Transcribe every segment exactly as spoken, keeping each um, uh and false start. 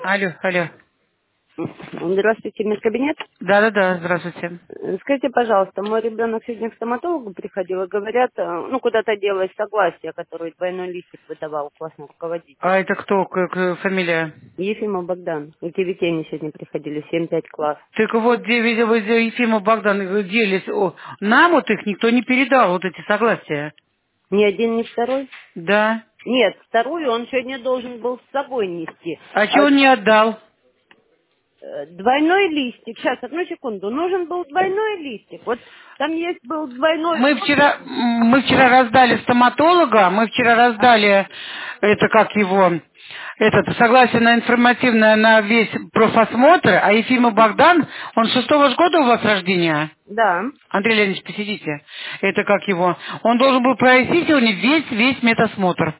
Алло, алло. Здравствуйте, медкабинет. Да-да-да, здравствуйте. Э, Скажите, пожалуйста, мой ребенок сегодня к стоматологу приходил и говорят, э, ну, куда-то делать согласие, которое двойной листик выдавал классный руководитель. А это кто, к- к- фамилия? Ефимов Богдан. И Кивитени сегодня приходили, семь пять класс. Так вот, где видел вы где Ефимов Богдан э, делись, о, нам вот их никто не передал, вот эти согласия. Ни один, ни второй? Да. Нет, вторую он сегодня должен был с собой нести. А чего А он не отдал? э, двойной листик, сейчас, одну секунду, нужен был двойной листик. Вот там есть был двойной Мы вчера, отзыв. м, мы вчера раздали стоматолога, мы вчера А, раздали, это как его, этот, согласие на информативное на весь профосмотр, а Ефимов Богдан, он шестого ж года у вас рождения? да. Андрей Леонидович, посидите. Это как его? Он должен был пройти сегодня весь, весь медосмотр.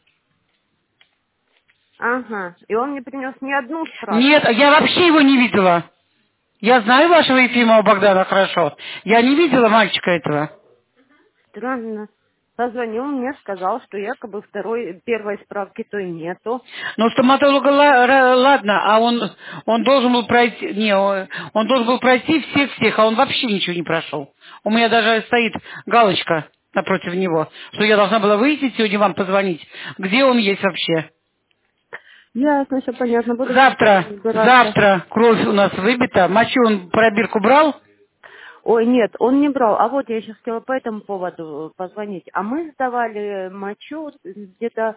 Ага. И он не принес ни одну Нет, справку. я вообще его не видела. Я знаю вашего Ефимова Богдана хорошо. Я не видела мальчика этого. Странно. Позвонил мне, сказал, что якобы второй, первой справки той нету. Но стоматолога ла- ра- ладно, а он, он должен был пройти, не, он, он должен был пройти всех-всех, а он вообще ничего не прошел. У меня даже стоит галочка напротив него, что я должна была выйти сегодня вам позвонить, где он есть вообще. Ясно, все понятно. Буду Завтра, разбираться. завтра кровь у нас выбита. Мочу он пробирку брал? Ой, нет, он не брал. А вот я сейчас хотела по этому поводу позвонить. А мы сдавали мочу где-то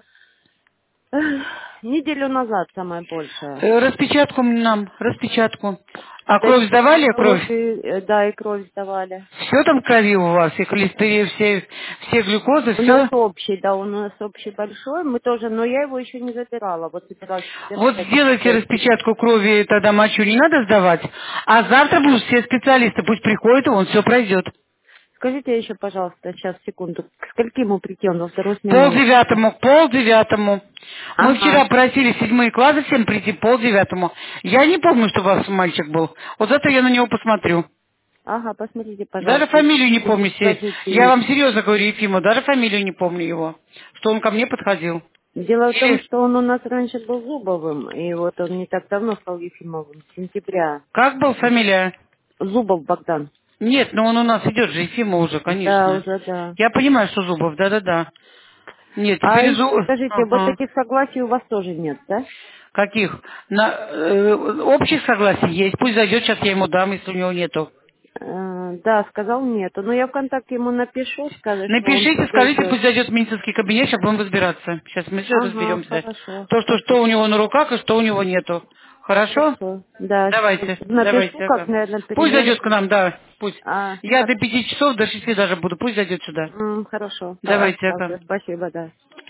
эх, неделю назад, самое большее. Э, Распечатку нам, распечатку. А Да кровь еще сдавали, кровь? кровь, и, э, да, и кровь сдавали. Все там в крови у вас? И холестерин, все, все глюкозы, У нас все? общий, да, у нас общий большой. Мы тоже, но я его еще не забирала. Вот собираюсь Вот забирать. сделайте распечатку крови, тогда мочу не надо сдавать. А завтра будут все специалисты, пусть приходят, и он все пройдет. Скажите еще, пожалуйста, сейчас, секунду, к скольки ему прийти? Он во вторую смену Пол уходит. девятому, пол девятому. Мы вчера Ага, просили седьмые классы всем прийти пол девятому. Я не помню, что у вас мальчик был. Вот это я на него посмотрю. ага, посмотрите, Даже пожалуйста, фамилию не и помню. се- скажите Я ему. вам серьезно говорю, Ефима, даже фамилию не помню его. Что он ко мне подходил. Дело в том, Или что он у нас раньше был Зубовым, и вот он не так давно стал Ефимовым, с сентября. как был фамилия? Зубов Богдан. Нет, но он у нас идет же, Ефима уже, Да, конечно. уже да. Я понимаю, что Зубов, да-да-да. Нет, А теперь еще Зубов... скажите, вот Ага. таких согласий у вас тоже нет, да? Каких? На, э, общих согласий есть. Пусть зайдет, сейчас я ему дам, если у него нету. Э, да, сказал нету. Но я ВКонтакте ему напишу, скажу, что он Напишите, пусть скажите, зайдет. пусть зайдет в медицинский кабинет, сейчас будем разбираться. Сейчас мы все Ага, разберемся. хорошо, То, что, что у спасибо. него на руках и что у него нету. Хорошо? Хорошо. Да, Давайте, напишу, давайте. как, Ага. наверное, Пусть зайдет к примерно. нам, да, пусть. А, Я до хорошо. пяти часов, до шести даже буду. Пусть зайдет сюда. М, хорошо. Давайте, Хорошо, ага. спасибо, да.